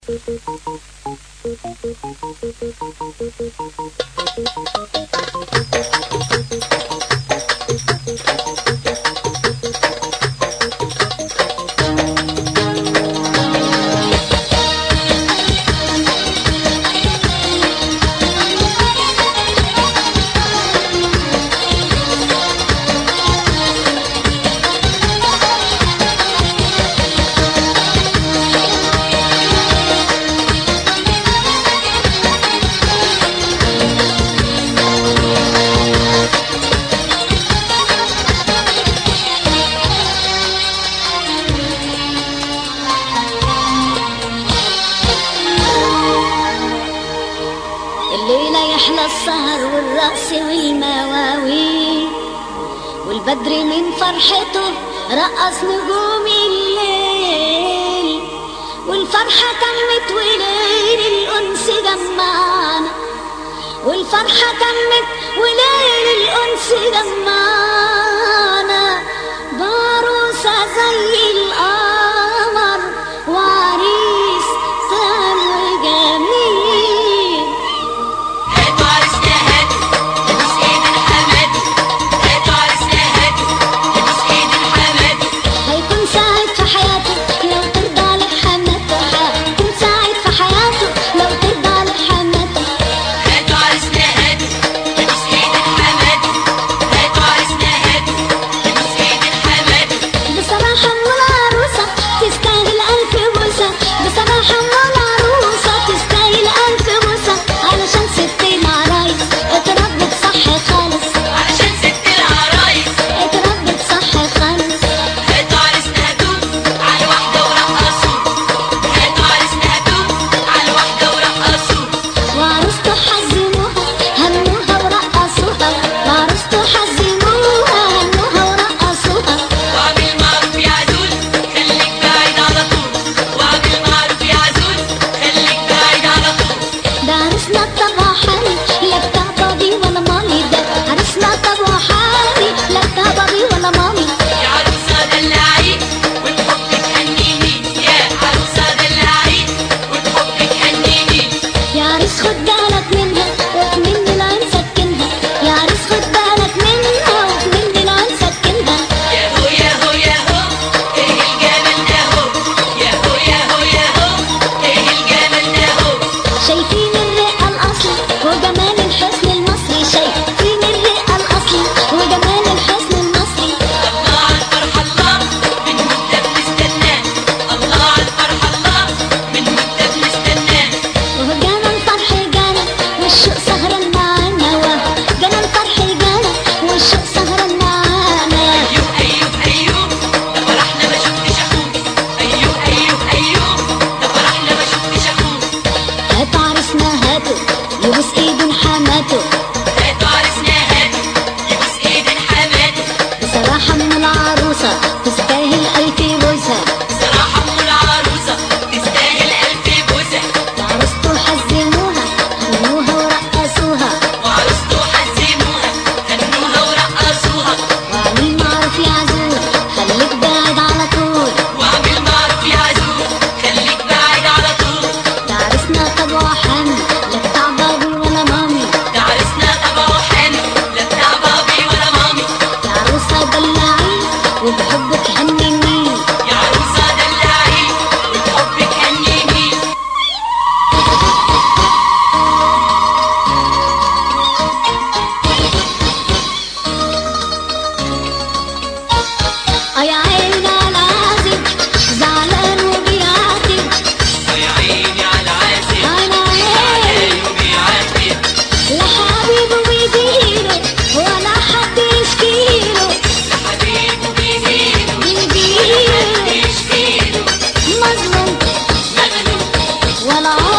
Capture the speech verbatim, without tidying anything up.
السهر والرقص والمواويل والبدر من فرحته رقص نجوم الليل، والفرحة تمت وليل الأنس جمعنا، والفرحة تمت وليل الأنس جمعنا، بعروسة زي القمر وعريس تام وجميل. هاتوا عرسنا هاتوا ابوس ايد الحماد، هاتوا عرسنا هاتوا ابوس ايد الحماد. هيكون سعيد في حياته لو ترضى لحماته، هيكون سعيد في حياته لو ترضى لحماته. هاتوا عرسنا هاتوا ابوس ايد الحماد، هاتوا عرسنا هاتوا ابوس ايد الحماد. بصراحة ام العروسة تستاهل ألف بوسة، بصراحة ام العروسة تستاهل ألف بوسة، علشان ست العرايس اتربت صح خالص، علشان ست العرايس اتربت صح خالص. هاتوا عرسنا هاتوا على واحدة ورقصوا، هاتوا عرسنا هاتوا على واحدة ورقصوا. وعروسته حزموها هنوها ورقصوها، وعروسته حزموها هنوها ورقصوها. واعمل معروف يا عزوز خليك بعيد على طول، واعمل معروف يا عزوز خليك بعيد على طول. ده عرسنا طبعا حالي لا بتاع بابي ولا مامي، ده عرسنا طبعا حالي لا بتاع بابي ولا مامي. يا عروسة دلعي وبحبك هنيني، يا عروسة دلعي وبحبك هنيني. يا عريس خد بالك منها وكمن العين سكنها، يا عريس خد بالك منها وكمن العين سكنها. يا هو يا هو يا هو ايه الجمال ده هو، يا هو يا هو يا هو ايه الجمال ده هو. شايفين الرقة الأصلي وجمال الحسن المصري، شايفين الرقة الأصلي وجمال الحسن المصري. الله على الفرح الله من مدة بنستناه، الله على الفرح الله من مدة بنستناه. وهو جانا الفرح جانا والشوق سهران معانا، وهو جانا الفرح جانا والشوق سهران معانا. أيوه أيوه أيوه ده فرحنا ما شفتش أخوه، أيوه أيوه أيوه ده فرحنا ما شفتش أخوه. هاتوا عرسنا هاتوا يبوس ايد حماته، هاتوا عرسنا هاتوا يبوس إيد حماته. بصراحة ام العروسة تستاهل ألف بوسة، بصراحة أم العروسة تستاهل ألف بوسة. وعروسته حزموها هنوها ورقصوها، وعروسته حزموها هنوها ورقصوها. واعمل معروف يا عزوز خليك بعيد على طول. واعمل معروف يا عزوز خليك بعيد على طول. ده عرسنا طبعا حامي لا بتاع بابي ولا مامي، ده عرسنا طبعه حلو لا بتاع بابي ولا مامي. يا عروسة دلعي وبحبك هنيني. يا عروسة دلعي وبحبك هنيني. اه يا عيني على العازب زعلان وبيعاتب، يا عيني على العازب انا عيني زعلان وبيعاتب. لا حبيبه بيجيله ولا حد يشكيله، لا حبيبه بيجيله ولا بيجيله حد يشكيله. مظلوم مغلوب ولا